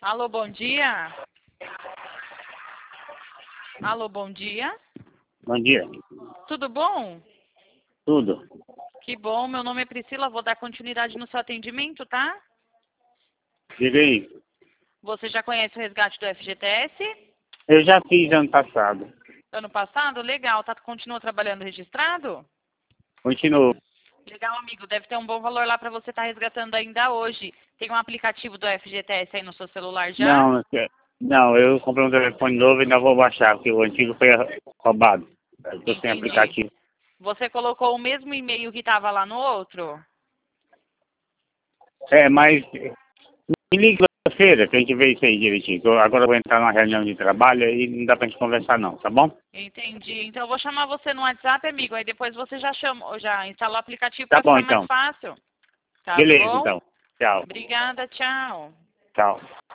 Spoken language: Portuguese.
Alô, bom dia. Alô, bom dia. Bom dia. Tudo bom? Tudo. Que bom, meu nome é Priscila, vou dar continuidade no seu atendimento, tá? Diga aí. Você já conhece o resgate do FGTS? Eu já fiz ano passado. Ano passado? Legal, tá? Continua trabalhando registrado? Continuo. Legal, amigo, deve ter um bom valor lá para você estar resgatando ainda hoje. Tem um aplicativo do FGTS aí no seu celular já? Não, eu comprei um telefone novo e ainda vou baixar, porque o antigo foi roubado. Eu tô sem Entendi. aplicativo. Você colocou o mesmo e-mail que estava lá no outro? Mas me liga feira que a gente vê isso aí direitinho. Agora eu vou entrar numa reunião de trabalho e não dá pra gente conversar não, tá bom? Entendi. Então eu vou chamar você no WhatsApp, amigo. Aí depois você já chama, já instala o aplicativo Tá para bom ficar mais então. fácil. Tá Beleza bom? então. Tchau. Obrigada, tchau. Tchau.